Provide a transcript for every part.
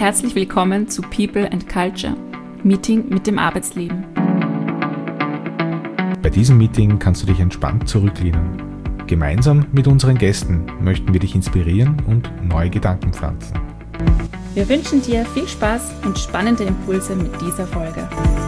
herzlich willkommen zu People and Culture, Meeting mit dem Arbeitsleben. Bei diesem Meeting kannst du dich entspannt zurücklehnen. Gemeinsam mit unseren Gästen möchten wir dich inspirieren und neue Gedanken pflanzen. Wir wünschen dir viel Spaß und spannende Impulse mit dieser Folge.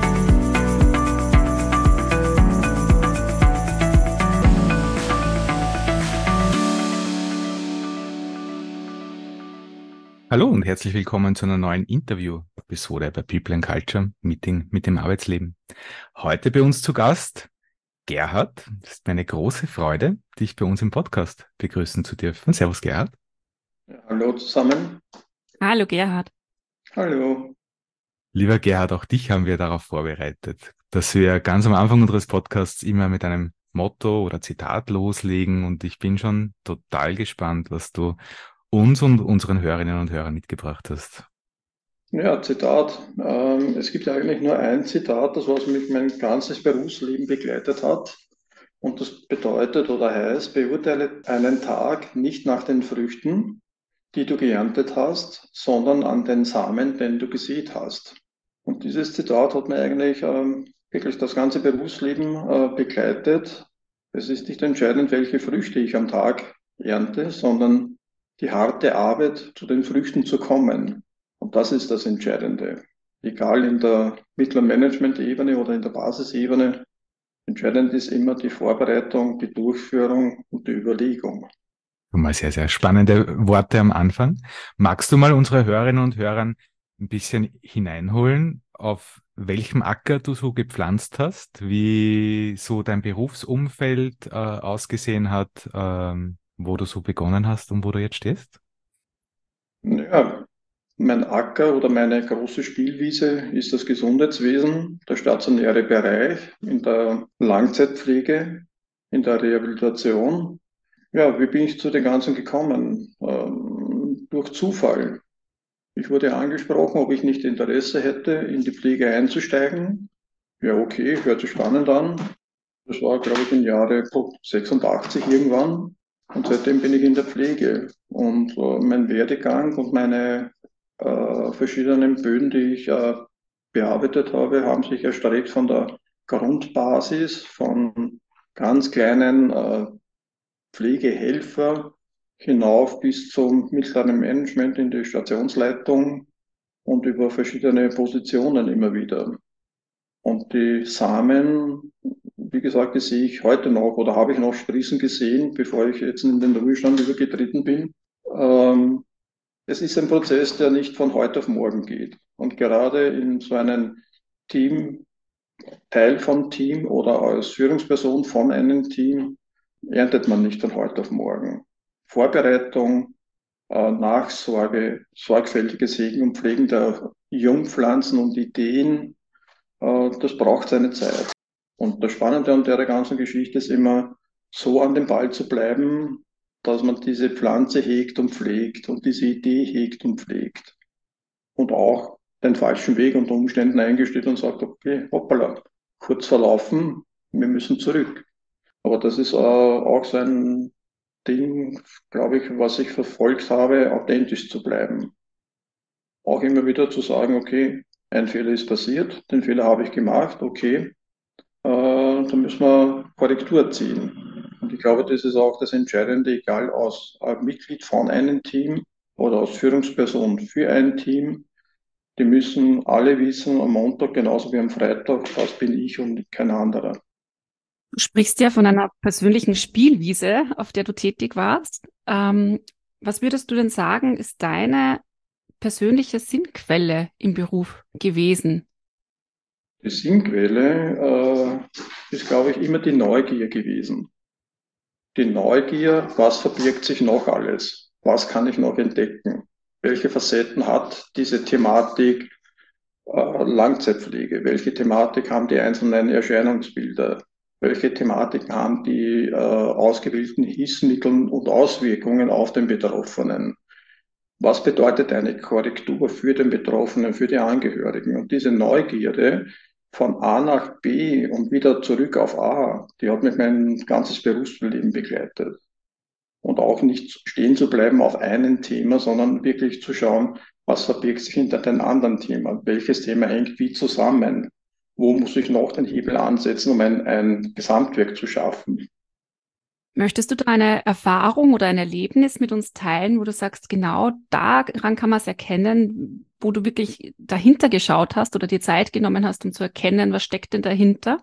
Hallo und herzlich willkommen zu einer neuen Interview-Episode bei People and Culture, Meeting mit dem Arbeitsleben. Heute bei uns zu Gast Gerhard. Es ist mir eine große Freude, dich bei uns im Podcast begrüßen zu dürfen. Servus Gerhard. Ja, hallo zusammen. Hallo Gerhard. Hallo. Lieber Gerhard, auch dich haben wir darauf vorbereitet, dass wir ganz am Anfang unseres Podcasts immer mit einem Motto oder Zitat loslegen, und ich bin schon total gespannt, was du uns und unseren Hörerinnen und Hörern mitgebracht hast. Ja, Zitat. Es gibt ja eigentlich nur ein Zitat, das was mich mein ganzes Berufsleben begleitet hat. Und das bedeutet oder heißt, beurteile einen Tag nicht nach den Früchten, die du geerntet hast, sondern an den Samen, den du gesät hast. Und dieses Zitat hat mir eigentlich wirklich das ganze Berufsleben begleitet. Es ist nicht entscheidend, welche Früchte ich am Tag ernte, sondern die harte Arbeit, zu den Früchten zu kommen. Und das ist das Entscheidende. Egal in der mittleren Management-Ebene oder in der Basisebene, entscheidend ist immer die Vorbereitung, die Durchführung und die Überlegung. Mal sehr, sehr spannende Worte am Anfang. Magst du mal unsere Hörerinnen und Hörern ein bisschen hineinholen, auf welchem Acker du so gepflanzt hast, wie so dein Berufsumfeld ausgesehen hat, wo du so begonnen hast und wo du jetzt stehst? Ja, mein Acker oder meine große Spielwiese ist das Gesundheitswesen, der stationäre Bereich in der Langzeitpflege, in der Rehabilitation. Ja, wie bin ich zu dem Ganzen gekommen? Durch Zufall. Ich wurde angesprochen, ob ich nicht Interesse hätte, in die Pflege einzusteigen. Ja, okay, hört sich spannend an. Das war, glaube ich, im Jahre 86 irgendwann. Und seitdem bin ich in der Pflege. Und mein Werdegang und meine verschiedenen Böden, die ich bearbeitet habe, haben sich erstreckt von der Grundbasis, von ganz kleinen Pflegehelfer hinauf bis zum mittleren Management in die Stationsleitung und über verschiedene Positionen immer wieder. Und die Samen, wie gesagt, die sehe ich heute noch oder habe ich noch sprießen gesehen, bevor ich jetzt in den Ruhestand übergetreten bin. Es ist ein Prozess, der nicht von heute auf morgen geht. Und gerade in so einem Team, Teil vom Team oder als Führungsperson von einem Team, erntet man nicht von heute auf morgen. Vorbereitung, Nachsorge, sorgfältiges Hegen und Pflegen der Jungpflanzen und Ideen, das braucht seine Zeit. Und das Spannende an der ganzen Geschichte ist immer, so an dem Ball zu bleiben, dass man diese Pflanze hegt und pflegt und diese Idee hegt und pflegt. Und auch den falschen Weg unter Umständen eingesteht und sagt, okay, hoppala, kurz verlaufen, wir müssen zurück. Aber das ist auch so ein Ding, glaube ich, was ich verfolgt habe, authentisch zu bleiben. Auch immer wieder zu sagen, okay, ein Fehler ist passiert, den Fehler habe ich gemacht, okay, da müssen wir Korrektur ziehen. Und ich glaube, das ist auch das Entscheidende, egal aus Mitglied von einem Team oder aus Führungsperson für ein Team. Die müssen alle wissen, am Montag genauso wie am Freitag, das bin ich und kein anderer. Du sprichst ja von einer persönlichen Spielwiese, auf der du tätig warst. Was würdest du denn sagen, ist deine persönliche Sinnquelle im Beruf gewesen? Die Sinnquelle ist, glaube ich, immer die Neugier gewesen. Die Neugier, was verbirgt sich noch alles? Was kann ich noch entdecken? Welche Facetten hat diese Thematik Langzeitpflege? Welche Thematik haben die einzelnen Erscheinungsbilder? Welche Thematiken haben die ausgewählten Hilfsmittel und Auswirkungen auf den Betroffenen? Was bedeutet eine Korrektur für den Betroffenen, für die Angehörigen? Und diese Neugierde von A nach B und wieder zurück auf A, die hat mich mein ganzes Berufsleben begleitet. und auch nicht stehen zu bleiben auf einem Thema, sondern wirklich zu schauen, was verbirgt sich hinter den anderen Themen, welches Thema hängt wie zusammen, wo muss ich noch den Hebel ansetzen, um ein Gesamtwerk zu schaffen. Möchtest du da eine Erfahrung oder ein Erlebnis mit uns teilen, wo du sagst, genau daran kann man es erkennen, wo du wirklich dahinter geschaut hast oder dir Zeit genommen hast, um zu erkennen, was steckt denn dahinter?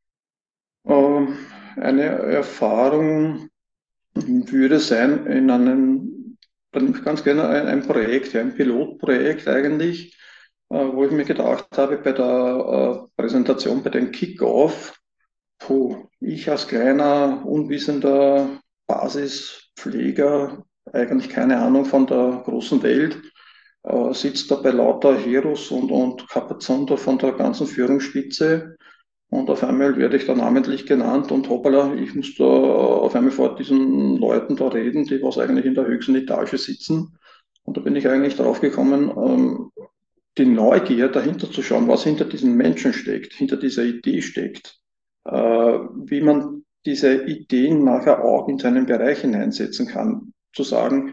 Eine Erfahrung würde sein dann nehme ich ganz gerne ein Projekt, ja, ein Pilotprojekt eigentlich, wo ich mir gedacht habe bei der Präsentation, bei dem Kickoff, ich als kleiner, unwissender Basispfleger, eigentlich keine Ahnung von der großen Welt, sitzt da bei lauter Heroes und Kapazunder von der ganzen Führungsspitze und auf einmal werde ich da namentlich genannt und hoppala, ich muss da auf einmal vor diesen Leuten da reden, die was eigentlich in der höchsten Etage sitzen. Und da bin ich eigentlich drauf gekommen, die Neugier dahinter zu schauen, was hinter diesen Menschen steckt, hinter dieser Idee steckt, wie man diese Ideen nachher auch in seinen Bereich hineinsetzen kann, zu sagen,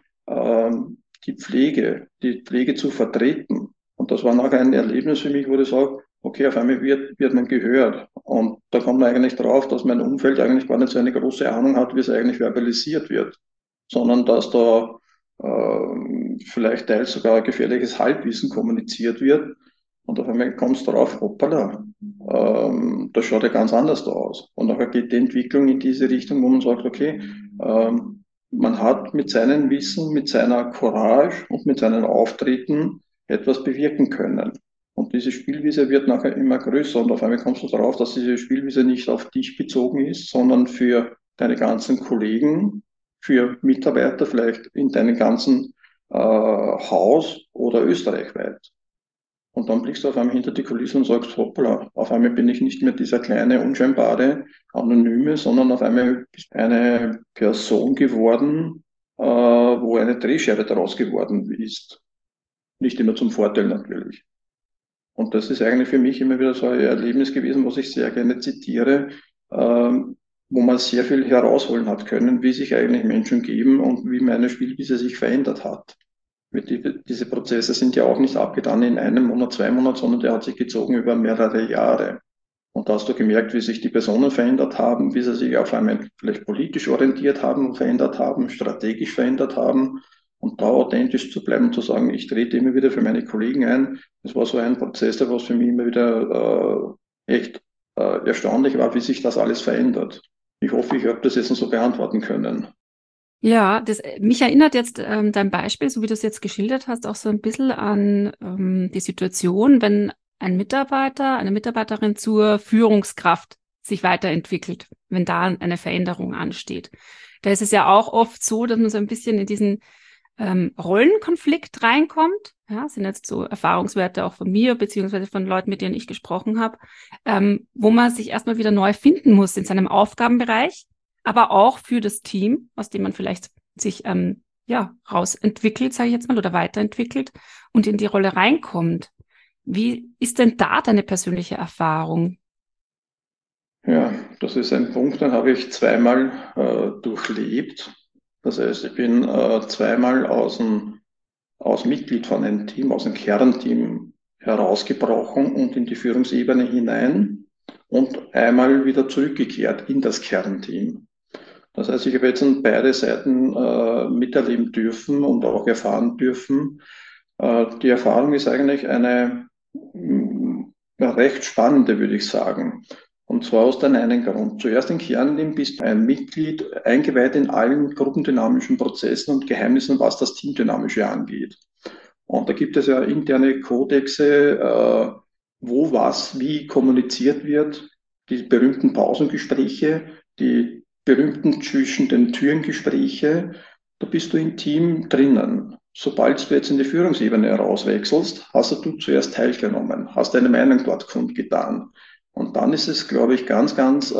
die Pflege zu vertreten. Und das war nachher ein Erlebnis für mich, wo ich sage, okay, auf einmal wird man gehört. Und da kommt man eigentlich drauf, dass mein Umfeld eigentlich gar nicht so eine große Ahnung hat, wie es eigentlich verbalisiert wird, sondern dass da vielleicht teils sogar gefährliches Halbwissen kommuniziert wird. Und auf einmal kommst du drauf, hoppala, das schaut ja ganz anders da aus. Und nachher geht die Entwicklung in diese Richtung, wo man sagt, okay, man hat mit seinem Wissen, mit seiner Courage und mit seinen Auftritten etwas bewirken können. Und diese Spielwiese wird nachher immer größer und auf einmal kommst du darauf, dass diese Spielwiese nicht auf dich bezogen ist, sondern für deine ganzen Kollegen, für Mitarbeiter vielleicht in deinem ganzen Haus oder österreichweit. Und dann blickst du auf einmal hinter die Kulissen und sagst, hoppla, auf einmal bin ich nicht mehr dieser kleine, unscheinbare, anonyme, sondern auf einmal eine Person geworden, wo eine Drehscheibe daraus geworden ist. Nicht immer zum Vorteil natürlich. Und das ist eigentlich für mich immer wieder so ein Erlebnis gewesen, was ich sehr gerne zitiere, wo man sehr viel herausholen hat können, wie sich eigentlich Menschen geben und wie meine Spielwiese sich verändert hat. Diese Prozesse sind ja auch nicht abgetan in einem Monat, 2 Monate, sondern der hat sich gezogen über mehrere Jahre. Und da hast du gemerkt, wie sich die Personen verändert haben, wie sie sich auf einmal vielleicht politisch orientiert haben und verändert haben, strategisch verändert haben. Und da authentisch zu bleiben und zu sagen, ich trete immer wieder für meine Kollegen ein. Das war so ein Prozess, der was für mich immer wieder echt erstaunlich war, wie sich das alles verändert. Ich hoffe, ich habe das jetzt so beantworten können. Ja, mich erinnert jetzt dein Beispiel, so wie du es jetzt geschildert hast, auch so ein bisschen an die Situation, wenn ein Mitarbeiter, eine Mitarbeiterin zur Führungskraft sich weiterentwickelt, wenn da eine Veränderung ansteht. Da ist es ja auch oft so, dass man so ein bisschen in diesen Rollenkonflikt reinkommt. Ja, sind jetzt so Erfahrungswerte auch von mir, beziehungsweise von Leuten, mit denen ich gesprochen habe, wo man sich erstmal wieder neu finden muss in seinem Aufgabenbereich, aber auch für das Team, aus dem man vielleicht sich rausentwickelt, sage ich jetzt mal, oder weiterentwickelt und in die Rolle reinkommt. Wie ist denn da deine persönliche Erfahrung? Ja, das ist ein Punkt, den habe ich zweimal durchlebt. Das heißt, ich bin zweimal aus Mitglied von einem Team, aus einem Kernteam herausgebrochen und in die Führungsebene hinein und einmal wieder zurückgekehrt in das Kernteam. Das heißt, ich habe jetzt an beide Seiten miterleben dürfen und auch erfahren dürfen. Die Erfahrung ist eigentlich eine recht spannende, würde ich sagen. Und zwar aus dem einen Grund. Zuerst im Kernteam bist du ein Mitglied, eingeweiht in allen gruppendynamischen Prozessen und Geheimnissen, was das Teamdynamische angeht. Und da gibt es ja interne Kodexe, wo was wie kommuniziert wird, die berühmten Pausengespräche, die berühmten zwischen den Türen Gespräche. Da bist du im Team drinnen. Sobald du jetzt in die Führungsebene herauswechselst, hast du zuerst teilgenommen, hast deine Meinung dort kundgetan. Und dann ist es, glaube ich, ganz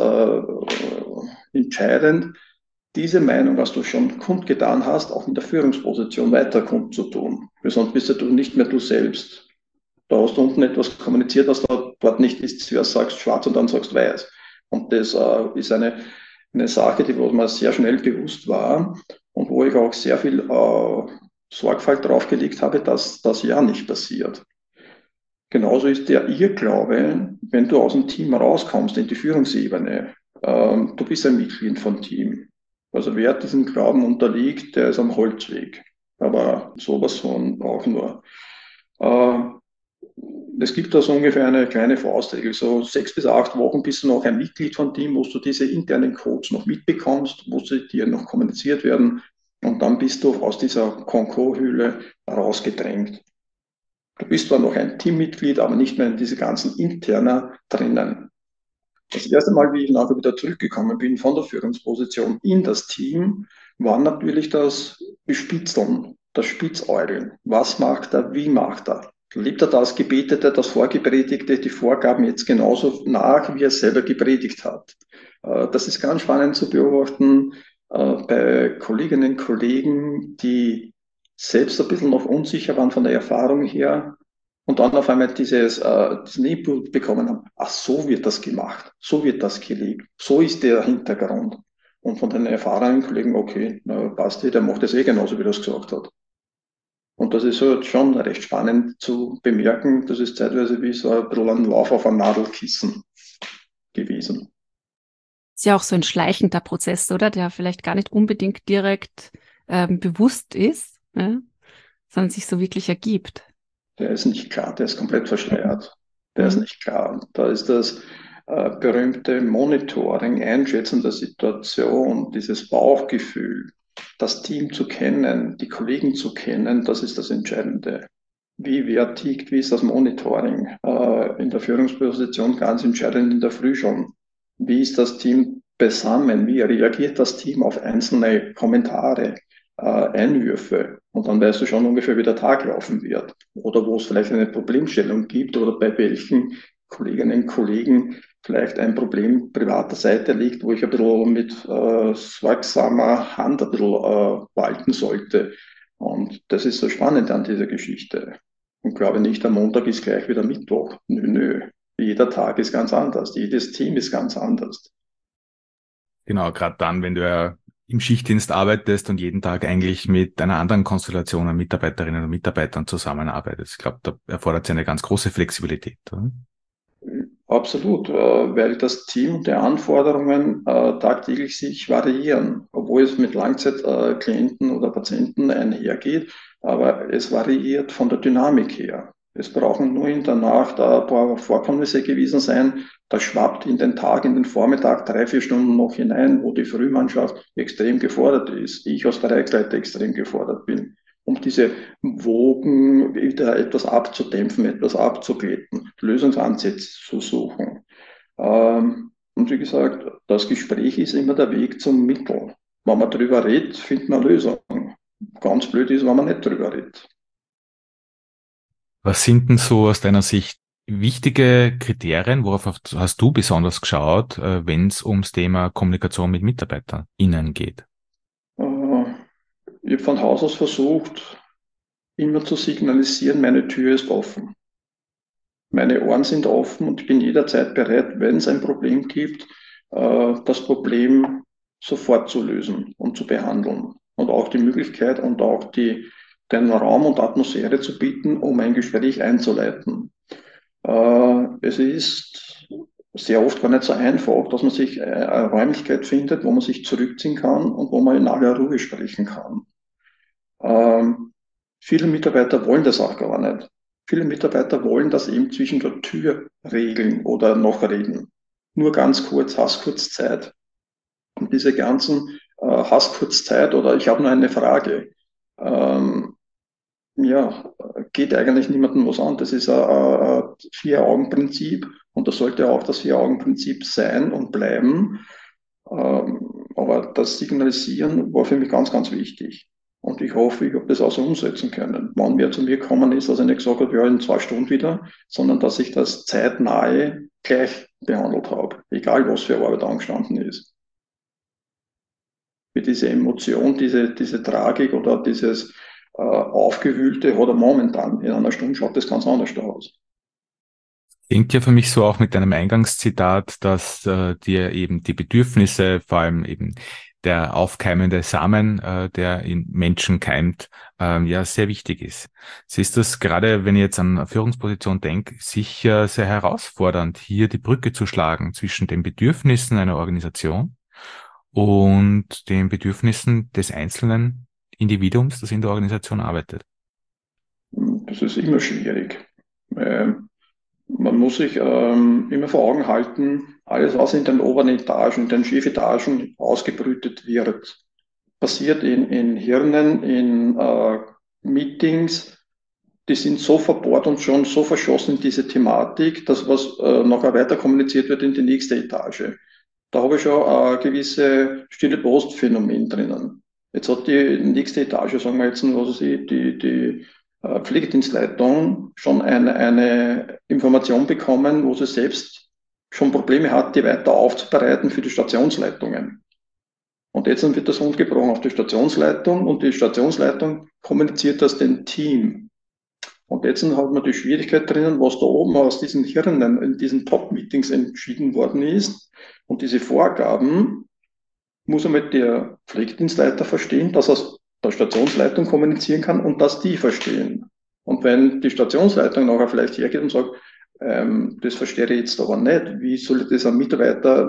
entscheidend, diese Meinung, was du schon kundgetan hast, auch in der Führungsposition weiter kundzutun. Weil sonst bist du nicht mehr du selbst. Da hast du unten etwas kommuniziert, was da dort nicht ist. Zuerst sagst schwarz und dann sagst weiß. Und das ist eine Sache, die mir sehr schnell bewusst war. und wo ich auch sehr viel Sorgfalt drauf gelegt habe, dass das ja nicht passiert. Genauso ist der Irrglaube, wenn du aus dem Team rauskommst in die Führungsebene, du bist ein Mitglied von Team. Also wer diesem Glauben unterliegt, der ist am Holzweg. Aber sowas von auch nur. Äh, Es gibt da so ungefähr eine kleine Faustregel, so 6 bis 8 Wochen bist du noch ein Mitglied von Team, wo du diese internen Codes noch mitbekommst, wo sie dir noch kommuniziert werden und dann bist du aus dieser Konkorhöhle rausgedrängt. Du bist zwar noch ein Teammitglied, aber nicht mehr in diese ganzen Interner drinnen. Das erste Mal, wie ich nachher wieder zurückgekommen bin von der Führungsposition in das Team, war natürlich das Bespitzeln, das Spitzäugeln. Was macht er, wie macht er? Lebt er das Gebetete, das Vorgepredigte, die Vorgaben jetzt genauso nach, wie er selber gepredigt hat? Das ist ganz spannend zu beobachten bei Kolleginnen und Kollegen, die selbst ein bisschen noch unsicher waren von der Erfahrung her und dann auf einmal diesen Input bekommen haben, ach, so wird das gemacht, so wird das gelebt, so ist der Hintergrund. Und von den erfahrenen Kollegen, okay, na, passt, der macht das eh genauso, wie er es gesagt hat. Und das ist halt schon recht spannend zu bemerken. Das ist zeitweise wie so ein bisschen ein Lauf auf ein Nadelkissen gewesen. Ist ja auch so ein schleichender Prozess, oder? Der vielleicht gar nicht unbedingt direkt bewusst ist, ne? Sondern sich so wirklich ergibt. Der ist nicht klar, der ist komplett verschleiert. Der ist Mhm. nicht klar. Da ist das berühmte Monitoring, Einschätzen der Situation, dieses Bauchgefühl, das Team zu kennen, die Kollegen zu kennen, das ist das Entscheidende. Wie wer tickt, wie ist das Monitoring? In der Führungsposition ganz entscheidend in der Früh schon. Wie ist das Team beisammen? Wie reagiert das Team auf einzelne Kommentare, Einwürfe? Und dann weißt du schon ungefähr, wie der Tag laufen wird. Oder wo es vielleicht eine Problemstellung gibt oder bei welchen Kolleginnen und Kollegen vielleicht ein Problem privater Seite liegt, wo ich ein bisschen mit sorgsamer Hand ein bisschen walten sollte. Und das ist so spannend an dieser Geschichte. Und glaube nicht, am Montag ist gleich wieder Mittwoch. Nö, nö. Jeder Tag ist ganz anders. Jedes Team ist ganz anders. Genau, gerade dann, wenn du ja im Schichtdienst arbeitest und jeden Tag eigentlich mit einer anderen Konstellation an Mitarbeiterinnen und Mitarbeitern zusammenarbeitest. Ich glaube, da erfordert es eine ganz große Flexibilität, oder? Absolut, weil das Team der Anforderungen tagtäglich sich variieren, obwohl es mit Langzeitklienten oder Patienten einhergeht, aber es variiert von der Dynamik her. Es brauchen nur in der Nacht ein paar Vorkommnisse gewesen sein, das schwappt in den Tag, in den Vormittag 3, 4 Stunden noch hinein, wo die Frühmannschaft extrem gefordert ist, ich als Bereichsleiter extrem gefordert bin, um diese Wogen wieder etwas abzudämpfen, etwas abzuglätten, Lösungsansätze zu suchen. Und wie gesagt, das Gespräch ist immer der Weg zum Mittel. Wenn man drüber redet, findet man Lösungen. Ganz blöd ist, wenn man nicht drüber redet. Was sind denn so aus deiner Sicht wichtige Kriterien, worauf hast du besonders geschaut, wenn es ums Thema Kommunikation mit MitarbeiterInnen geht? Äh, Ich habe von Haus aus versucht, immer zu signalisieren, meine Tür ist offen. Meine Ohren sind offen und ich bin jederzeit bereit, wenn es ein Problem gibt, das Problem sofort zu lösen und zu behandeln. Und auch die Möglichkeit und auch den Raum und Atmosphäre zu bieten, um ein Gespräch einzuleiten. Es ist sehr oft gar nicht so einfach, dass man sich eine Räumlichkeit findet, wo man sich zurückziehen kann und wo man in aller Ruhe sprechen kann. Ähm, Viele Mitarbeiter wollen das auch gar nicht. Viele Mitarbeiter wollen das eben zwischen der Tür regeln oder noch reden. Nur ganz kurz, hast kurz Zeit. Und diese ganzen hast kurz Zeit oder ich habe nur eine Frage. Ähm, ja, geht eigentlich niemandem was an. Das ist ein Vier-Augen-Prinzip und das sollte auch das Vier-Augen-Prinzip sein und bleiben. Aber das Signalisieren war für mich ganz, ganz wichtig. Und ich hoffe, ich habe das auch so umsetzen können. Wann wer zu mir gekommen ist, dass er nicht gesagt hat, ja, in 2 Stunden wieder, sondern dass ich das zeitnahe gleich behandelt habe, egal was für Arbeit angestanden ist. Wie diese Emotion, diese Tragik oder dieses Aufgewühlte hat er momentan. In einer Stunde schaut das ganz anders aus. Klingt ja für mich so auch mit deinem Eingangszitat, dass dir eben die Bedürfnisse, vor allem eben der aufkeimende Samen, der in Menschen keimt, ja sehr wichtig ist. Siehst du das gerade, wenn ich jetzt an eine Führungsposition denke, sicher sehr herausfordernd, hier die Brücke zu schlagen zwischen den Bedürfnissen einer Organisation und den Bedürfnissen des einzelnen Individuums, das in der Organisation arbeitet. Das ist immer schwierig. Man muss sich immer vor Augen halten, alles, was in den oberen Etagen, in den Chefetagen ausgebrütet wird, passiert in Hirnen, in Meetings, die sind so verbohrt und schon so verschossen in diese Thematik, dass was nachher weiter kommuniziert wird in die nächste Etage. Da habe ich schon ein gewisse stille Post-Phänomen drinnen. Jetzt hat die nächste Etage, sagen wir jetzt, was weiß ich, die Pflegedienstleitung schon eine Information bekommen, wo sie selbst schon Probleme hat, die weiter aufzubereiten für die Stationsleitungen. Und jetzt wird das umgebrochen auf die Stationsleitung und die Stationsleitung kommuniziert das dem Team. Und jetzt hat man die Schwierigkeit drinnen, was da oben aus diesen Hirnen in diesen Top-Meetings entschieden worden ist. Und diese Vorgaben muss einmal der Pflegedienstleiter verstehen, dass er aus der Stationsleitung kommunizieren kann und dass die verstehen. Und wenn die Stationsleitung nachher vielleicht hergeht und sagt, das verstehe ich jetzt aber nicht, wie soll ich das am Mitarbeiter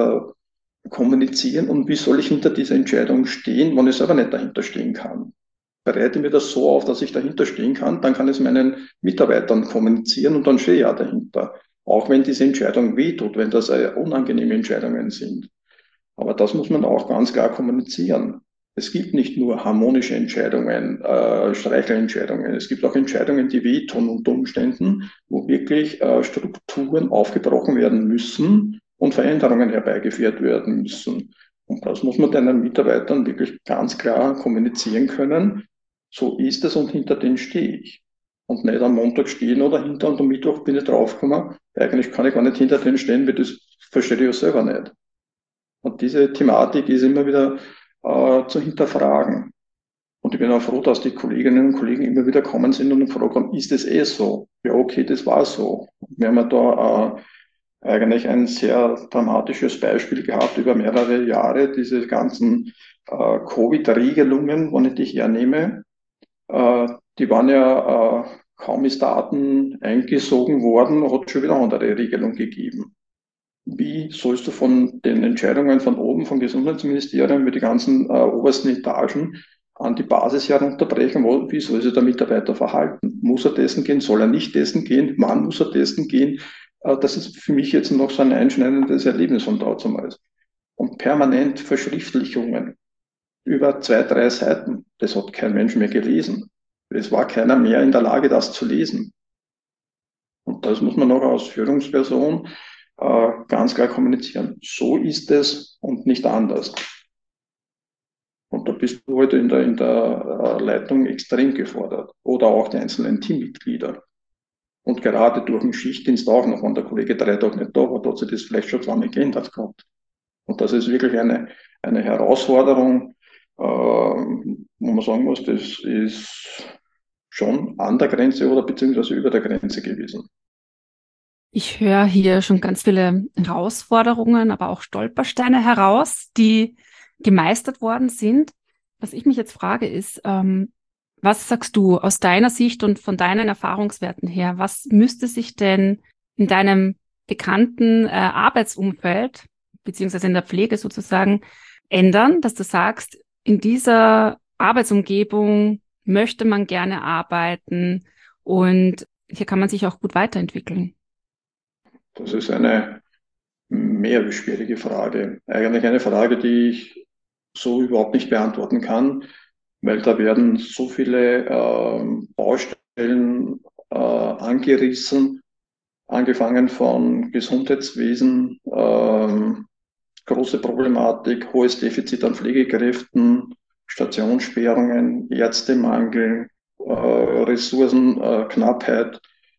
kommunizieren und wie soll ich hinter dieser Entscheidung stehen, wenn ich selber nicht dahinter stehen kann? Bereite mir das so auf, dass ich dahinter stehen kann, dann kann ich es meinen Mitarbeitern kommunizieren und dann stehe ich ja dahinter. Auch wenn diese Entscheidung wehtut, wenn das unangenehme Entscheidungen sind. Aber das muss man auch ganz klar kommunizieren. Es gibt nicht nur harmonische Entscheidungen, Streichelentscheidungen. Es gibt auch Entscheidungen, die wehtun unter Umständen, wo wirklich Strukturen aufgebrochen werden müssen und Veränderungen herbeigeführt werden müssen. Und das muss man den Mitarbeitern wirklich ganz klar kommunizieren können. So ist es und hinter denen stehe ich. Und nicht am Montag stehen oder hinter und am Mittwoch bin ich draufgekommen. Eigentlich kann ich gar nicht hinter denen stehen, weil das verstehe ich ja selber nicht. Und diese Thematik ist immer wieder zu hinterfragen. Und ich bin auch froh, dass die Kolleginnen und Kollegen immer wieder kommen sind und gefragt haben, ist es eh so? Ja, okay, das war so. Wir haben ja da eigentlich ein sehr dramatisches Beispiel gehabt über mehrere Jahre, diese ganzen Covid-Regelungen, wenn ich die hernehme. Die waren ja, kaum ist Daten eingesogen worden, hat schon wieder andere Regelungen gegeben. Wie sollst du von den Entscheidungen von oben, vom Gesundheitsministerium, über die ganzen obersten Etagen an die Basis herunterbrechen? Wie soll sich der Mitarbeiter verhalten? Muss er testen gehen? Soll er nicht testen gehen? Wann muss er testen gehen? Das ist für mich jetzt noch so ein einschneidendes Erlebnis von damals. Und permanent Verschriftlichungen über 2, 3 Seiten. Das hat kein Mensch mehr gelesen. Es war keiner mehr in der Lage, das zu lesen. Und das muss man noch als Führungsperson ganz klar kommunizieren. So ist es und nicht anders. Und da bist du heute in der Leitung extrem gefordert. Oder auch die einzelnen Teammitglieder. Und gerade durch den Schichtdienst auch noch, wenn der Kollege 3 Tage nicht da war, hat sich das vielleicht schon zweimal geändert gehabt. Und das ist wirklich eine Herausforderung, wo man sagen muss, das ist schon an der Grenze oder beziehungsweise über der Grenze gewesen. Ich höre hier schon ganz viele Herausforderungen, aber auch Stolpersteine heraus, die gemeistert worden sind. Was ich mich jetzt frage, ist, was sagst du aus deiner Sicht und von deinen Erfahrungswerten her? Was müsste sich denn in deinem bekannten Arbeitsumfeld, beziehungsweise in der Pflege sozusagen, ändern, dass du sagst, in dieser Arbeitsumgebung möchte man gerne arbeiten und hier kann man sich auch gut weiterentwickeln? Das ist eine mehr wie schwierige Frage. Eigentlich eine Frage, die ich so überhaupt nicht beantworten kann, weil da werden so viele Baustellen angerissen, angefangen von Gesundheitswesen, große Problematik, hohes Defizit an Pflegekräften, Stationssperrungen, Ärztemangel, Ressourcenknappheit.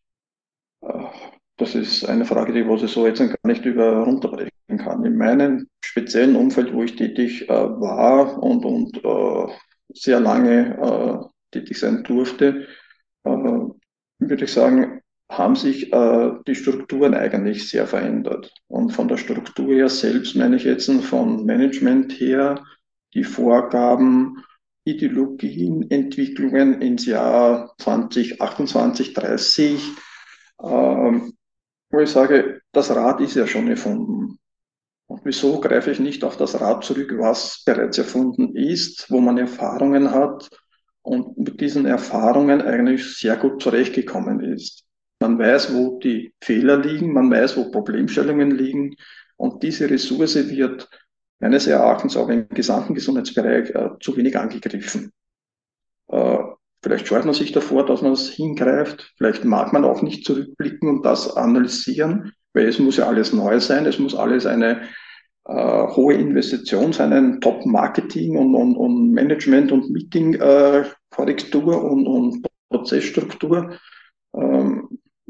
Das ist eine Frage, die was ich so jetzt gar nicht runterbrechen kann. In meinem speziellen Umfeld, wo ich tätig war und sehr lange tätig sein durfte, würde ich sagen, haben sich die Strukturen eigentlich sehr verändert. Und von der Struktur her selbst meine ich jetzt von Management her die Vorgaben, Ideologien, Entwicklungen ins Jahr 2028, 30, wo ich sage, das Rad ist ja schon erfunden. Und wieso greife ich nicht auf das Rad zurück, was bereits erfunden ist, wo man Erfahrungen hat und mit diesen Erfahrungen eigentlich sehr gut zurechtgekommen ist. Man weiß, wo die Fehler liegen, man weiß, wo Problemstellungen liegen und diese Ressource wird meines Erachtens auch im gesamten Gesundheitsbereich zu wenig angegriffen. Äh, Vielleicht scheut man sich davor, dass man es hingreift. Vielleicht mag man auch nicht zurückblicken und das analysieren, weil es muss ja alles neu sein. Es muss alles eine hohe Investition sein, ein Top-Marketing und Management- und Meeting-Korrektur und Prozessstruktur. Ähm,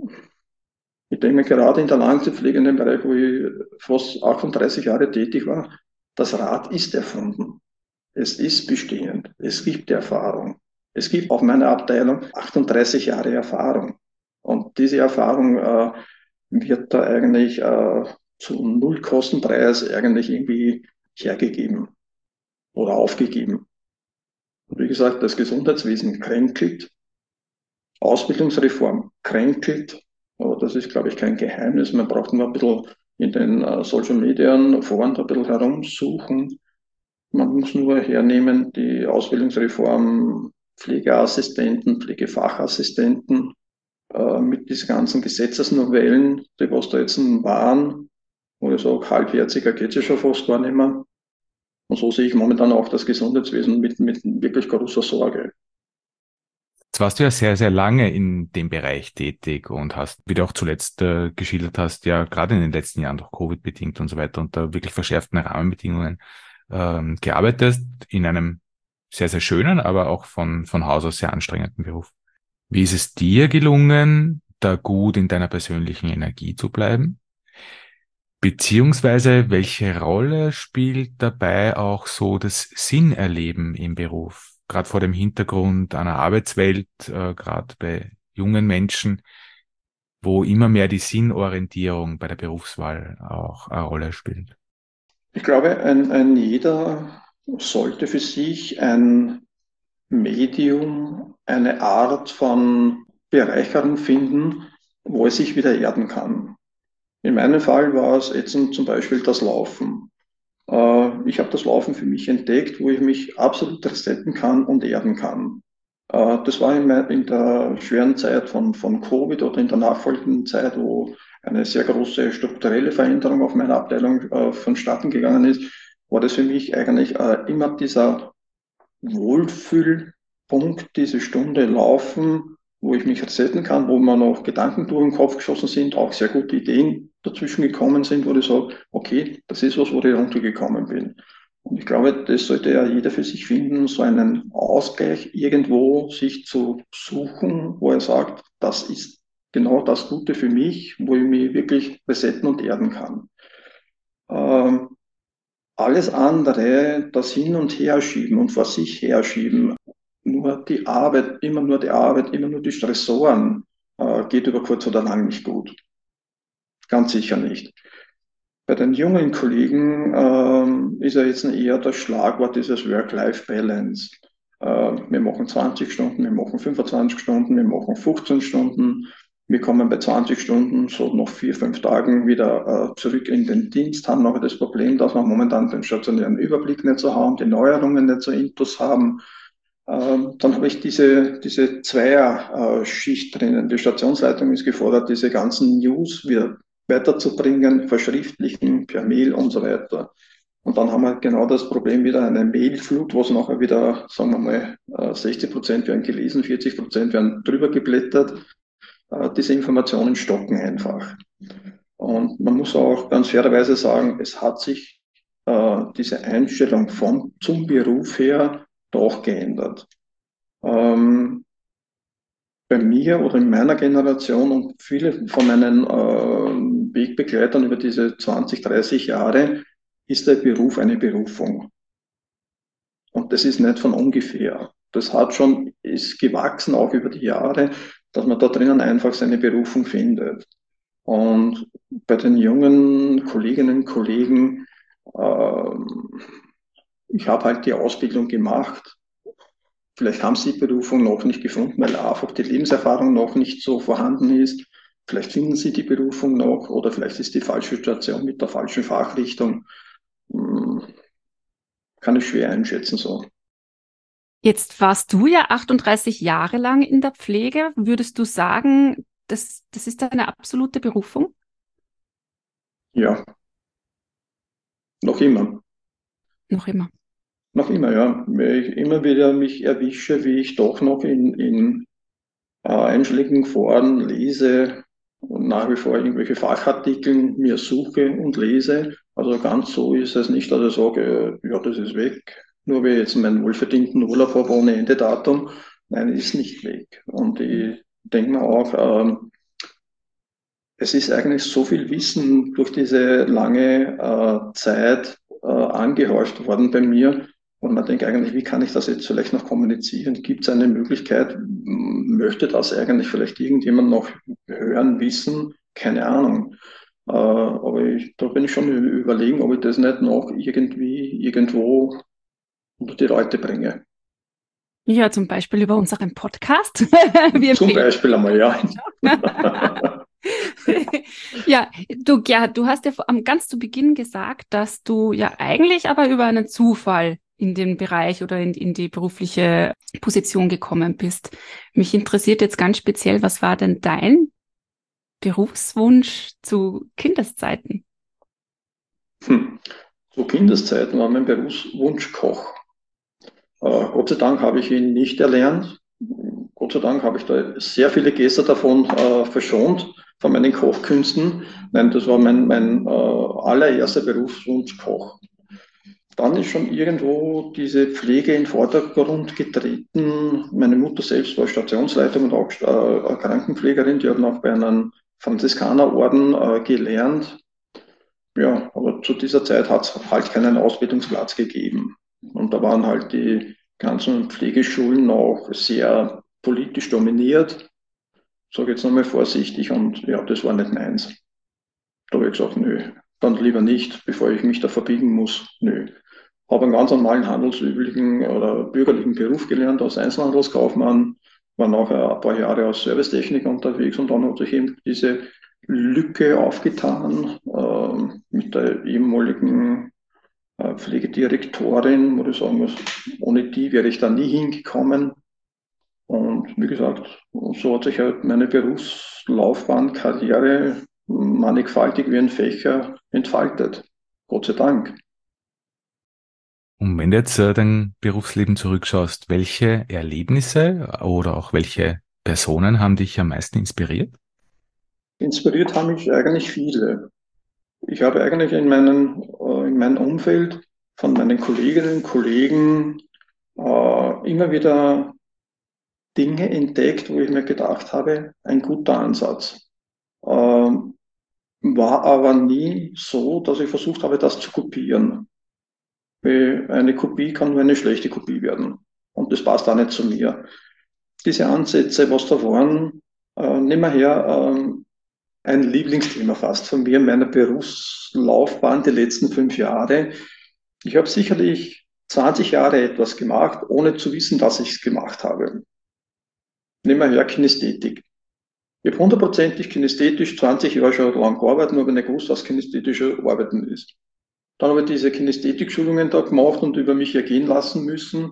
Ich denke mir gerade in der Langzeitpflege, in dem Bereich, wo ich fast 38 Jahre tätig war, das Rad ist erfunden. Es ist bestehend. Es gibt Erfahrung. Es gibt auf meiner Abteilung 38 Jahre Erfahrung. Und diese Erfahrung wird da eigentlich zu Nullkostenpreis eigentlich irgendwie hergegeben oder aufgegeben. Und wie gesagt, das Gesundheitswesen kränkelt, Ausbildungsreform kränkelt, aber das ist, glaube ich, kein Geheimnis. Man braucht nur ein bisschen in den Social Media Foren ein bisschen herumsuchen. Man muss nur hernehmen, die Ausbildungsreform, Pflegeassistenten, Pflegefachassistenten, mit diesen ganzen Gesetzesnovellen, die was da jetzt waren, wo ich sage, halbherziger geht es ja schon fast gar nicht mehr. Und so sehe ich momentan auch das Gesundheitswesen mit wirklich großer Sorge. Jetzt warst du ja sehr, sehr lange in dem Bereich tätig und hast, wie du auch zuletzt geschildert hast, ja gerade in den letzten Jahren durch Covid bedingt und so weiter, unter wirklich verschärften Rahmenbedingungen gearbeitet, in einem sehr, sehr schönen, aber auch von Haus aus sehr anstrengenden Beruf. Wie ist es dir gelungen, da gut in deiner persönlichen Energie zu bleiben? Beziehungsweise welche Rolle spielt dabei auch so das Sinnerleben im Beruf? Gerade vor dem Hintergrund einer Arbeitswelt, gerade bei jungen Menschen, wo immer mehr die Sinnorientierung bei der Berufswahl auch eine Rolle spielt. Ich glaube, ein jeder sollte für sich ein Medium, eine Art von Bereicherung finden, wo er sich wieder erden kann. In meinem Fall war es jetzt zum Beispiel das Laufen. Ich habe das Laufen für mich entdeckt, wo ich mich absolut resetten kann und erden kann. Das war in der schweren Zeit von Covid oder in der nachfolgenden Zeit, wo eine sehr große strukturelle Veränderung auf meiner Abteilung vonstatten gegangen ist, war das für mich eigentlich immer dieser Wohlfühlpunkt, diese Stunde Laufen, wo ich mich resetten kann, wo mir noch Gedanken durch den Kopf geschossen sind, auch sehr gute Ideen dazwischen gekommen sind, wo ich sage, okay, das ist was, wo ich runtergekommen bin. Und ich glaube, das sollte ja jeder für sich finden, so einen Ausgleich irgendwo sich zu suchen, wo er sagt, das ist genau das Gute für mich, wo ich mich wirklich resetten und erden kann. Ähm, Alles andere, das Hin- und Herschieben und vor sich herschieben, nur die Arbeit, immer nur die Arbeit, immer nur die Stressoren, geht über kurz oder lang nicht gut. Ganz sicher nicht. Bei den jungen Kollegen ist ja jetzt eher das Schlagwort dieses Work-Life-Balance. Wir machen 20 Stunden, wir machen 25 Stunden, wir machen 15 Stunden. Wir kommen bei 20 Stunden, so nach 4, 5 Tagen wieder zurück in den Dienst, haben aber das Problem, dass wir momentan den stationären Überblick nicht so haben, die Neuerungen nicht so intus haben. Dann habe ich diese Zweier-Schicht drinnen. Die Stationsleitung ist gefordert, diese ganzen News wieder weiterzubringen, verschriftlichen, per Mail und so weiter. Und dann haben wir genau das Problem wieder eine Mailflut, wo es nachher wieder, sagen wir mal, 60% werden gelesen, 40% werden drüber geblättert. Diese Informationen stocken einfach. Und man muss auch ganz fairerweise sagen, es hat sich diese Einstellung zum Beruf her doch geändert. Ähm, Bei mir oder in meiner Generation und viele von meinen Wegbegleitern über diese 20, 30 Jahre ist der Beruf eine Berufung. Und das ist nicht von ungefähr. Das hat schon, ist gewachsen auch über die Jahre, dass man da drinnen einfach seine Berufung findet. Und bei den jungen Kolleginnen und Kollegen ähm, ich habe halt die Ausbildung gemacht. Vielleicht haben sie die Berufung noch nicht gefunden, weil einfach die Lebenserfahrung noch nicht so vorhanden ist. Vielleicht finden sie die Berufung noch oder vielleicht ist die falsche Situation mit der falschen Fachrichtung. Hm, kann ich schwer einschätzen so. Jetzt warst du ja 38 Jahre lang in der Pflege. Würdest du sagen, das ist deine absolute Berufung? Ja, noch immer. Noch immer. Noch immer, ja. Weil ich immer wieder mich erwische, wie ich doch noch in einschlägigen Foren lese und nach wie vor irgendwelche Fachartikel mir suche und lese. Also ganz so ist es nicht, dass ich sage, ja, das ist weg. Nur weil ich jetzt meinen wohlverdienten Urlaub habe ohne Endedatum. Nein, ist nicht weg. Und ich denke mir auch, es ist eigentlich so viel Wissen durch diese lange Zeit angehäuft worden bei mir. Und man denkt eigentlich, wie kann ich das jetzt vielleicht noch kommunizieren? Gibt es eine Möglichkeit? Möchte das eigentlich vielleicht irgendjemand noch hören, wissen? Keine Ahnung. Da bin ich schon überlegen, ob ich das nicht noch irgendwie irgendwo unter die Leute bringe. Ja, zum Beispiel über unseren Podcast. Wir Zum empfehlen. Beispiel einmal, ja. Ja, du, Gerhard, du hast ja ganz zu Beginn gesagt, dass du ja eigentlich aber über einen Zufall in den Bereich oder in die berufliche Position gekommen bist. Mich interessiert jetzt ganz speziell, was war denn dein Berufswunsch zu Kindeszeiten? Zu Kindeszeiten war mein Berufswunsch Koch. Gott sei Dank habe ich ihn nicht erlernt. Gott sei Dank habe ich da sehr viele Gäste davon verschont, von meinen Kochkünsten. Nein, das war mein allererster Berufswunsch Koch. Dann ist schon irgendwo diese Pflege in den Vordergrund getreten. Meine Mutter selbst war Stationsleitung und auch Krankenpflegerin. Die hat noch bei einem Franziskanerorden gelernt. Ja, aber zu dieser Zeit hat es halt keinen Ausbildungsplatz gegeben. Und da waren halt die ganzen Pflegeschulen noch sehr politisch dominiert, sage jetzt nochmal vorsichtig, und ja, das war nicht meins. Da habe ich gesagt, nö, dann lieber nicht, bevor ich mich da verbiegen muss, nö. Habe einen ganz normalen handelsüblichen oder bürgerlichen Beruf gelernt als Einzelhandelskaufmann, war nachher ein paar Jahre als Servicetechniker unterwegs und dann hat sich eben diese Lücke aufgetan mit der ehemaligen Pflegedirektorin, wo ich sagen muss, ohne die wäre ich da nie hingekommen. Und wie gesagt, so hat sich halt meine Berufslaufbahn, Karriere mannigfaltig wie ein Fächer entfaltet. Gott sei Dank. Und wenn du jetzt dein Berufsleben zurückschaust, welche Erlebnisse oder auch welche Personen haben dich am meisten inspiriert? Inspiriert haben mich eigentlich viele. Ich habe eigentlich in meinem Umfeld von meinen Kolleginnen und Kollegen immer wieder Dinge entdeckt, wo ich mir gedacht habe, ein guter Ansatz. Ähm, War aber nie so, dass ich versucht habe, das zu kopieren. Weil eine Kopie kann nur eine schlechte Kopie werden. Und das passt auch nicht zu mir. Diese Ansätze, was da waren, nehmen wir her, ein Lieblingsthema fast von mir in meiner Berufslaufbahn die letzten 5 Jahre. Ich habe sicherlich 20 Jahre etwas gemacht, ohne zu wissen, dass ich es gemacht habe. Nehmen wir her Kinästhetik. Ich habe hundertprozentig kinästhetisch 20 Jahre schon lang gearbeitet, nur habe ich nicht gewusst, was kinästhetische Arbeiten ist. Dann habe ich diese Kinästhetik-Schulungen da gemacht und über mich ergehen lassen müssen.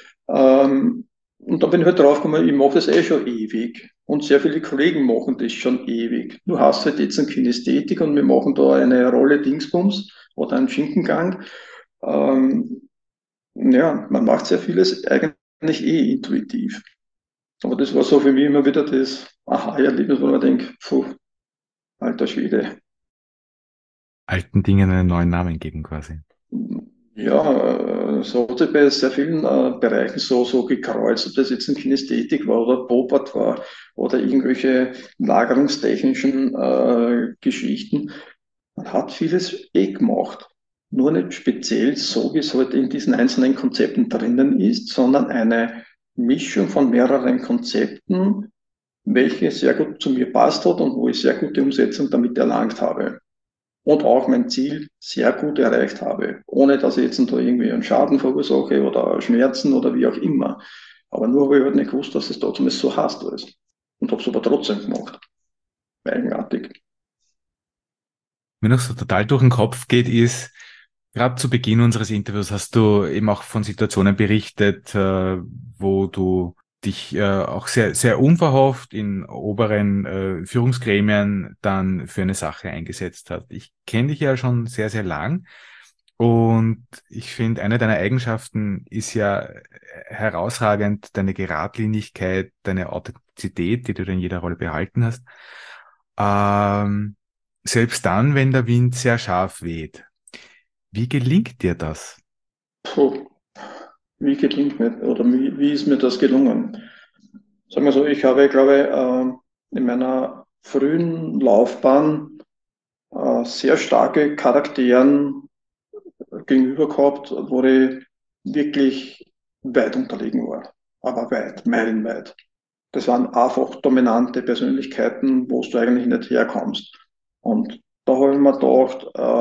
Und da bin ich halt draufgekommen, ich mache das eh schon ewig. Und sehr viele Kollegen machen das schon ewig. Du hast halt jetzt eine Kinästhetik und wir machen da eine Rolle Dingsbums oder einen Schinkengang. Ja, man macht sehr vieles eigentlich eh intuitiv. Aber das war so für mich immer wieder das Aha-Erlebnis, wo man denkt, puh, alter Schwede. Alten Dingen einen neuen Namen geben quasi. Ja, so hat sich bei sehr vielen Bereichen so gekreuzt, ob das jetzt eine Kinästhetik war oder Bobat war oder irgendwelche lagerungstechnischen Geschichten. Man hat vieles eh gemacht. Nur nicht speziell so, wie es heute in diesen einzelnen Konzepten drinnen ist, sondern eine Mischung von mehreren Konzepten, welche sehr gut zu mir passt hat und wo ich sehr gute Umsetzung damit erlangt habe. und auch mein Ziel sehr gut erreicht habe, ohne dass ich jetzt da irgendwie einen Schaden verursache oder Schmerzen oder wie auch immer. Aber nur habe ich halt nicht gewusst, dass es trotzdem so heißt alles. Und habe es aber trotzdem gemacht. Eigenartig. Mir noch so total durch den Kopf geht, ist, gerade zu Beginn unseres Interviews hast du eben auch von Situationen berichtet, wo du dich auch sehr, sehr unverhofft in oberen Führungsgremien dann für eine Sache eingesetzt hast. Ich kenne dich ja schon sehr, sehr lang und ich finde, eine deiner Eigenschaften ist ja herausragend deine Geradlinigkeit, deine Authentizität, die du in jeder Rolle behalten hast. Ähm, Selbst dann, wenn der Wind sehr scharf weht. Wie gelingt dir das? Puh, wie gelingt mir oder wie ist mir das gelungen? Sagen wir so, ich habe, glaube in meiner frühen Laufbahn sehr starke Charakteren gegenüber gehabt, wo ich wirklich weit unterlegen war. Aber weit, meilenweit. Das waren einfach dominante Persönlichkeiten, wo du eigentlich nicht herkommst. Und da habe ich mir gedacht,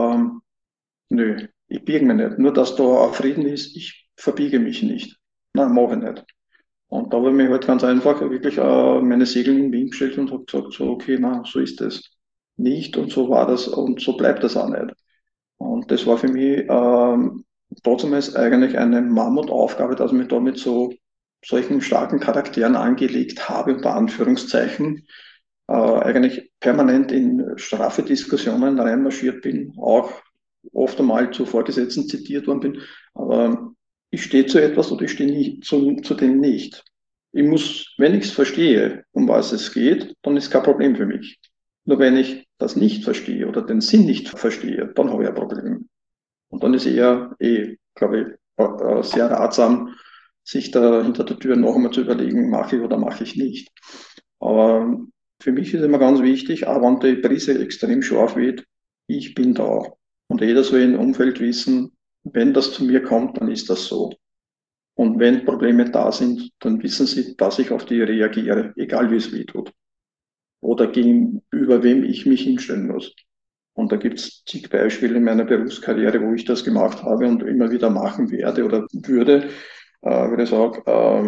nö, ich biege mich nicht. Nur, dass da ein Frieden ist, ich verbiege mich nicht. Nein, mache ich nicht. Und da habe ich mich halt ganz einfach wirklich meine Segel in den Wind gestellt und habe gesagt, so, okay, na, so ist es nicht und so war das und so bleibt das auch nicht. Und das war für mich trotzdem eigentlich eine Mammutaufgabe, dass ich mich da mit so solchen starken Charakteren angelegt habe, unter Anführungszeichen, eigentlich permanent in straffe Diskussionen reinmarschiert bin, auch oft einmal zu Vorgesetzten zitiert worden bin. Aber ich stehe zu etwas oder ich stehe nicht, zu dem nicht. Ich muss, wenn ich es verstehe, um was es geht, dann ist kein Problem für mich. Nur wenn ich das nicht verstehe oder den Sinn nicht verstehe, dann habe ich ein Problem. Und dann ist eher, glaube ich, sehr ratsam, sich da hinter der Tür noch einmal zu überlegen, mache ich oder mache ich nicht. Aber für mich ist immer ganz wichtig, auch wenn die Brise extrem scharf weht, ich bin da. Und jeder soll im Umfeld wissen, wenn das zu mir kommt, dann ist das so. Und wenn Probleme da sind, dann wissen sie, dass ich auf die reagiere, egal wie es weh tut. Oder gegenüber wem ich mich hinstellen muss. Und da gibt es zig Beispiele in meiner Berufskarriere, wo ich das gemacht habe und immer wieder machen werde oder würde, würde ich sagen,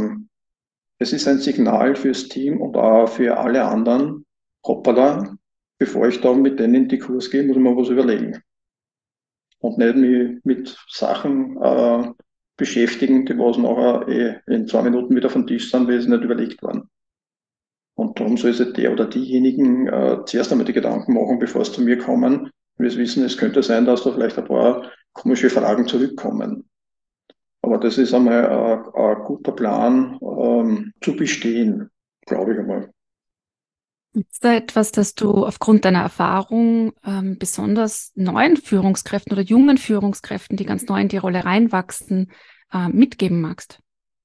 es ist ein Signal fürs Team und auch für alle anderen. Hoppala, bevor ich da mit denen in die Kurs gehe, muss ich mir was überlegen. Und nicht mich mit Sachen beschäftigen, die was nachher in 2 Minuten wieder vom Tisch sind, weil sie nicht überlegt waren. Und darum soll sich der oder diejenigen zuerst einmal die Gedanken machen, bevor es zu mir kommen. Wir wissen, es könnte sein, dass da vielleicht ein paar komische Fragen zurückkommen. Aber das ist einmal ein guter Plan, zu bestehen, glaube ich einmal. Ist da etwas, das du aufgrund deiner Erfahrung besonders neuen Führungskräften oder jungen Führungskräften, die ganz neu in die Rolle reinwachsen, mitgeben magst?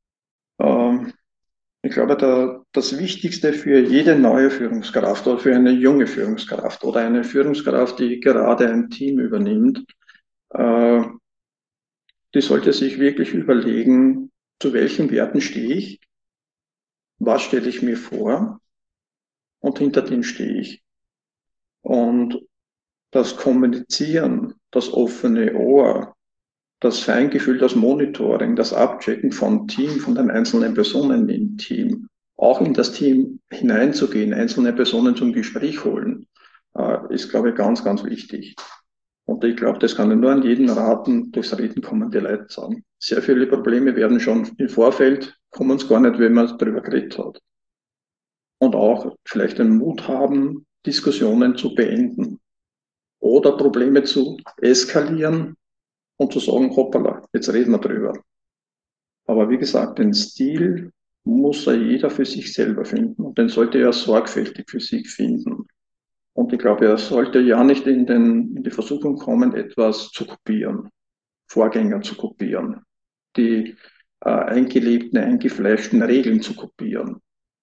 Ähm, Ich glaube, das Wichtigste für jede neue Führungskraft oder für eine junge Führungskraft oder eine Führungskraft, die gerade ein Team übernimmt, äh, die sollte sich wirklich überlegen, zu welchen Werten stehe ich, was stelle ich mir vor und hinter dem stehe ich. Und das Kommunizieren, das offene Ohr, das Feingefühl, das Monitoring, das Abchecken vom Team, von den einzelnen Personen im Team, auch in das Team hineinzugehen, einzelne Personen zum Gespräch holen, ist, glaube ich, ganz, ganz wichtig. Und ich glaube, das kann ich nur an jeden raten, durchs Reden kommen die Leute sagen. Sehr viele Probleme werden schon im Vorfeld, kommen es gar nicht, wenn man darüber geredet hat. Und auch vielleicht den Mut haben, Diskussionen zu beenden oder Probleme zu eskalieren und zu sagen, hoppala, jetzt reden wir drüber. Aber wie gesagt, den Stil muss ja jeder für sich selber finden und den sollte er sorgfältig für sich finden. Und ich glaube, er sollte ja nicht in die Versuchung kommen, etwas zu kopieren, Vorgänger zu kopieren, die eingelebten, eingefleischten Regeln zu kopieren.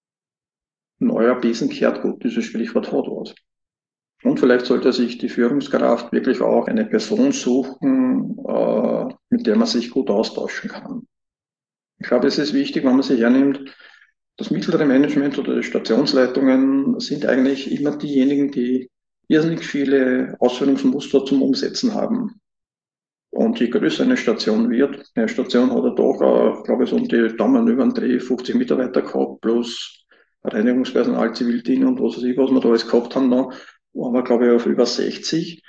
Neuer Besen kehrt gut, dieses Sprichwort hat was. Und vielleicht sollte sich die Führungskraft wirklich auch eine Person suchen, mit der man sich gut austauschen kann. Ich glaube, es ist wichtig, wenn man sich hernimmt, das mittlere Management oder die Stationsleitungen sind eigentlich immer diejenigen, die irrsinnig viele Ausführungsmuster zum Umsetzen haben. Und je größer eine Station wird, eine Station hat er doch, glaube ich, so um die Daumen über den Dreh 50 Mitarbeiter gehabt, plus Reinigungspersonal, Zivildiener und was weiß ich, was wir da alles gehabt haben noch, waren wir, glaube ich, auf über 60.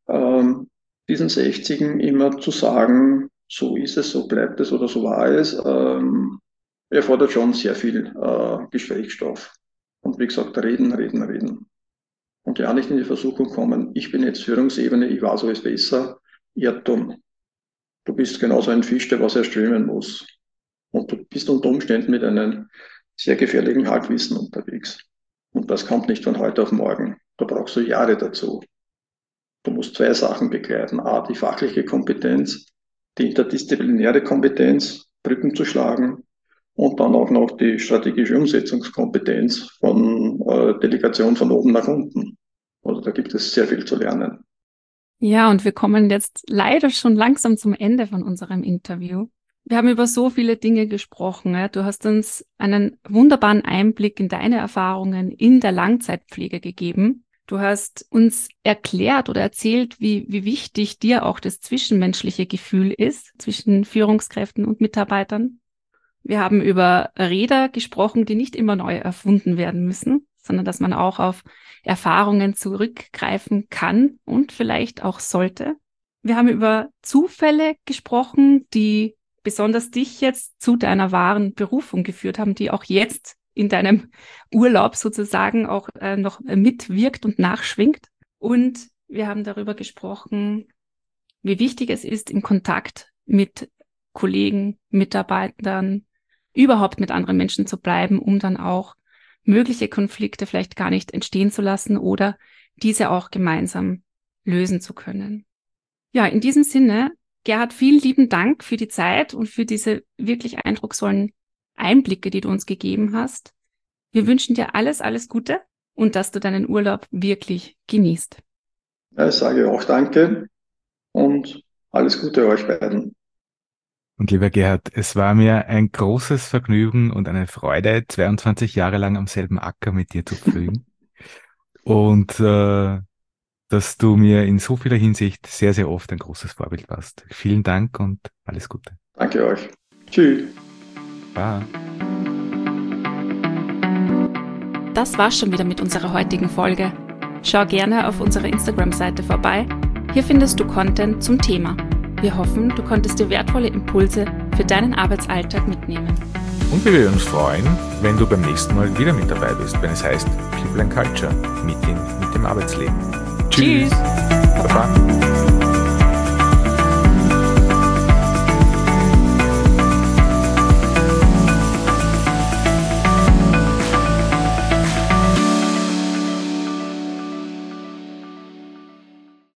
Diesen 60 immer zu sagen, so ist es, so bleibt es oder so war es, erfordert schon sehr viel Gesprächsstoff. Und wie gesagt, reden, reden, reden. Und ja nicht in die Versuchung kommen, ich bin jetzt Führungsebene, ich weiß alles besser. Irrtum. Du bist genauso ein Fisch, der was erst schwimmen muss. Und du bist unter Umständen mit einem sehr gefährlichen Halbwissen unterwegs. Und das kommt nicht von heute auf morgen. Da brauchst du Jahre dazu. Du musst zwei Sachen begleiten. A, die fachliche Kompetenz, die interdisziplinäre Kompetenz, Brücken zu schlagen und dann auch noch die strategische Umsetzungskompetenz von Delegation von oben nach unten. Also da gibt es sehr viel zu lernen. Ja, und wir kommen jetzt leider schon langsam zum Ende von unserem Interview. Wir haben über so viele Dinge gesprochen. Ja. Du hast uns einen wunderbaren Einblick in deine Erfahrungen in der Langzeitpflege gegeben. Du hast uns erklärt oder erzählt, wie wichtig dir auch das zwischenmenschliche Gefühl ist zwischen Führungskräften und Mitarbeitern. Wir haben über Räder gesprochen, die nicht immer neu erfunden werden müssen, sondern dass man auch auf Erfahrungen zurückgreifen kann und vielleicht auch sollte. Wir haben über Zufälle gesprochen, die besonders dich jetzt zu deiner wahren Berufung geführt haben, die auch jetzt in deinem Urlaub sozusagen auch noch mitwirkt und nachschwingt. Und wir haben darüber gesprochen, wie wichtig es ist, im Kontakt mit Kollegen, Mitarbeitern, überhaupt mit anderen Menschen zu bleiben, um dann auch mögliche Konflikte vielleicht gar nicht entstehen zu lassen oder diese auch gemeinsam lösen zu können. Ja, in diesem Sinne, Gerhard, vielen lieben Dank für die Zeit und für diese wirklich eindrucksvollen Einblicke, die du uns gegeben hast. Wir wünschen dir alles, alles Gute und dass du deinen Urlaub wirklich genießt. Ja, ich sage auch danke und alles Gute euch beiden. Und lieber Gerhard, es war mir ein großes Vergnügen und eine Freude, 22 Jahre lang am selben Acker mit dir zu pflügen. Und dass du mir in so vieler Hinsicht sehr, sehr oft ein großes Vorbild warst. Vielen Dank und alles Gute. Danke euch. Tschüss. Bye. Das war's schon wieder mit unserer heutigen Folge. Schau gerne auf unserer Instagram-Seite vorbei. Hier findest du Content zum Thema. Wir hoffen, du konntest dir wertvolle Impulse für deinen Arbeitsalltag mitnehmen. Und wir würden uns freuen, wenn du beim nächsten Mal wieder mit dabei bist, wenn es heißt People and Culture, Meeting mit dem Arbeitsleben. Tschüss. Baba.